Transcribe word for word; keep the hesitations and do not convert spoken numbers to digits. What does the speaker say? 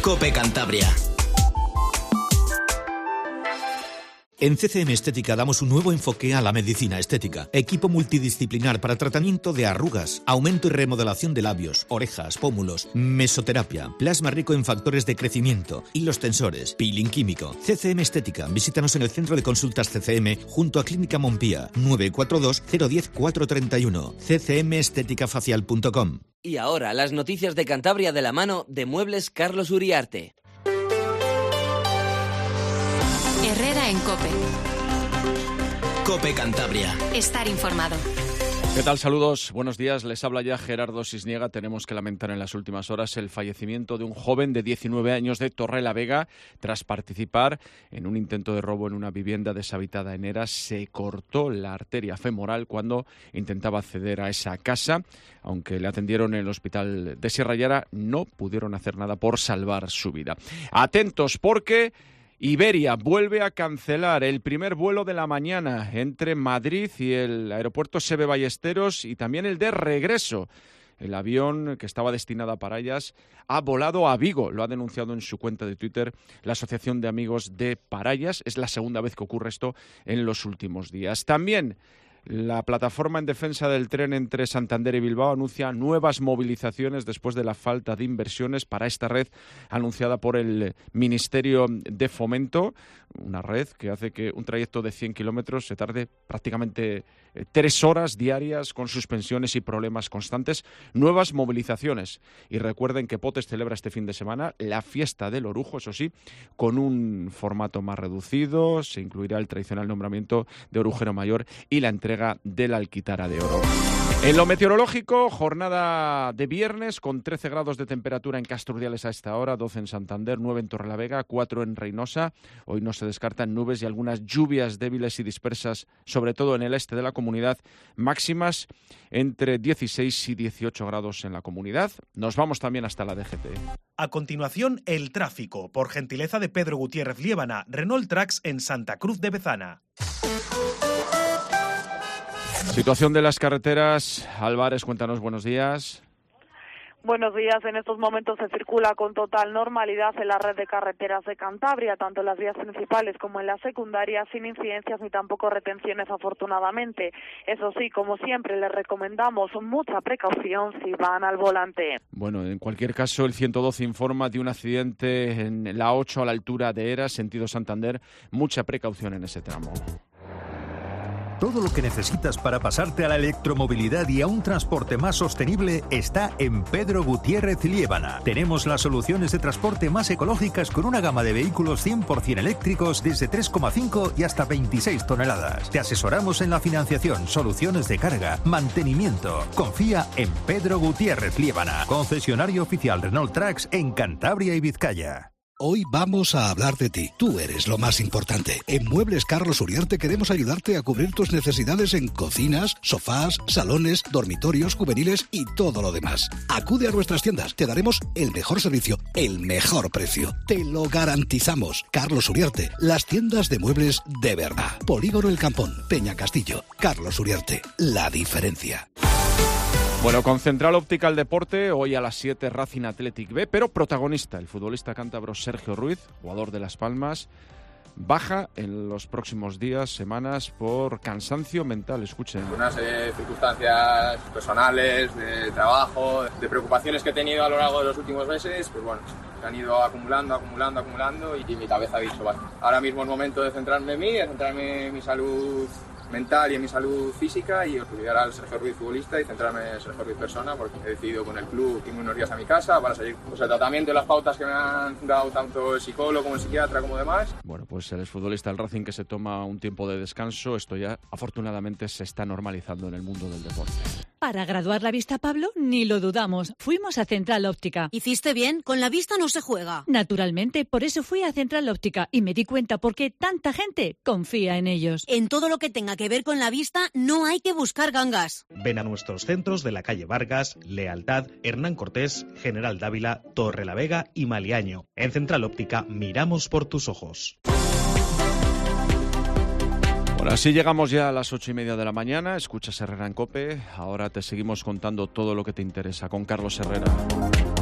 COPE Cantabria. En C C M Estética damos un nuevo enfoque a la medicina estética. Equipo multidisciplinar para tratamiento de arrugas, aumento y remodelación de labios, orejas, pómulos, mesoterapia, plasma rico en factores de crecimiento, hilos tensores, peeling químico. C C M Estética. Visítanos en el Centro de Consultas C C M junto a Clínica Montpía, nueve cuatro dos, cero uno cero, cuatro tres uno. c c m estética facial punto com. Y ahora las noticias de Cantabria de la mano de Muebles Carlos Uriarte. Herrera en COPE. COPE Cantabria. Estar informado. ¿Qué tal? Saludos, buenos días. Les habla ya Gerardo Sisniega. Tenemos que lamentar en las últimas horas el fallecimiento de un joven de diecinueve años de Torrelavega tras participar en un intento de robo en una vivienda deshabitada en Eras. Se cortó la arteria femoral cuando intentaba acceder a esa casa. Aunque le atendieron en el hospital de Sierra Yara, no pudieron hacer nada por salvar su vida. Atentos porque Iberia vuelve a cancelar el primer vuelo de la mañana entre Madrid y el aeropuerto Seve Ballesteros y también el de regreso. El avión que estaba destinado a Parayas ha volado a Vigo. Lo ha denunciado en su cuenta de Twitter la Asociación de Amigos de Parayas. Es la segunda vez que ocurre esto en los últimos días. También la plataforma en defensa del tren entre Santander y Bilbao anuncia nuevas movilizaciones después de la falta de inversiones para esta red anunciada por el Ministerio de Fomento, una red que hace que un trayecto de cien kilómetros se tarde prácticamente eh, tres horas diarias con suspensiones y problemas constantes. Nuevas movilizaciones. Y recuerden que Potes celebra este fin de semana la fiesta del Orujo, eso sí, con un formato más reducido. Se incluirá el tradicional nombramiento de orujero mayor y la entrega de la Alquitara de Oro. En lo meteorológico, jornada de viernes con trece grados de temperatura en Castrurdiales a esta hora, doce en Santander, nueve en Torrelavega, cuatro en Reynosa. Hoy no se descartan nubes y algunas lluvias débiles y dispersas, sobre todo en el este de la comunidad, máximas entre dieciséis y dieciocho grados en la comunidad. Nos vamos también hasta la D G T. A continuación, el tráfico, por gentileza de Pedro Gutiérrez Liébana, Renault Trax en Santa Cruz de Bezana. Situación de las carreteras. Álvarez, cuéntanos, buenos días. Buenos días. En estos momentos se circula con total normalidad en la red de carreteras de Cantabria, tanto en las vías principales como en las secundarias, sin incidencias ni tampoco retenciones, afortunadamente. Eso sí, como siempre, les recomendamos mucha precaución si van al volante. Bueno, en cualquier caso, el ciento doce informa de un accidente en la ocho a la altura de Eras, sentido Santander. Mucha precaución en ese tramo. Todo lo que necesitas para pasarte a la electromovilidad y a un transporte más sostenible está en Pedro Gutiérrez Liébana. Tenemos las soluciones de transporte más ecológicas con una gama de vehículos cien por ciento eléctricos desde tres coma cinco y hasta veintiséis toneladas. Te asesoramos en la financiación, soluciones de carga, mantenimiento. Confía en Pedro Gutiérrez Liébana, concesionario oficial Renault Trax en Cantabria y Vizcaya. Hoy vamos a hablar de ti. Tú eres lo más importante. En Muebles Carlos Uriarte queremos ayudarte a cubrir tus necesidades en cocinas, sofás, salones, dormitorios, juveniles y todo lo demás. Acude a nuestras tiendas. Te daremos el mejor servicio, el mejor precio. Te lo garantizamos. Carlos Uriarte, las tiendas de muebles de verdad. Polígono El Campón, Peña Castillo. Carlos Uriarte, la diferencia. Bueno, con Central Óptica el deporte, hoy a las siete Racing Athletic B, pero protagonista, el futbolista cántabro Sergio Ruiz, jugador de Las Palmas, baja en los próximos días, semanas, por cansancio mental. Escuchen. Unas eh, circunstancias personales, de trabajo, de preocupaciones que he tenido a lo largo de los últimos meses, pues bueno, se han ido acumulando, acumulando, acumulando y, y mi cabeza ha dicho, vale, ahora mismo es momento de centrarme en mí, de centrarme en mi salud mental y en mi salud física y olvidar al Sergio Ruiz futbolista y centrarme en Sergio Ruiz persona, porque he decidido con el club irme unos días a mi casa para seguir pues, el tratamiento y las pautas que me han dado tanto el psicólogo como el psiquiatra como demás. Bueno, pues el exfutbolista del Racing que se toma un tiempo de descanso, esto ya afortunadamente se está normalizando en el mundo del deporte. Para graduar la vista, Pablo, ni lo dudamos. Fuimos a Central Óptica. ¿Hiciste bien? Con la vista no se juega. Naturalmente, por eso fui a Central Óptica y me di cuenta por qué tanta gente confía en ellos. En todo lo que tenga que ver con la vista no hay que buscar gangas. Ven a nuestros centros de la calle Vargas, Lealtad, Hernán Cortés, General Dávila, Torrelavega y Maliaño. En Central Óptica miramos por tus ojos. Bueno, así llegamos ya a las ocho y media de la mañana. Escuchas Herrera en COPE. Ahora te seguimos contando todo lo que te interesa con Carlos Herrera.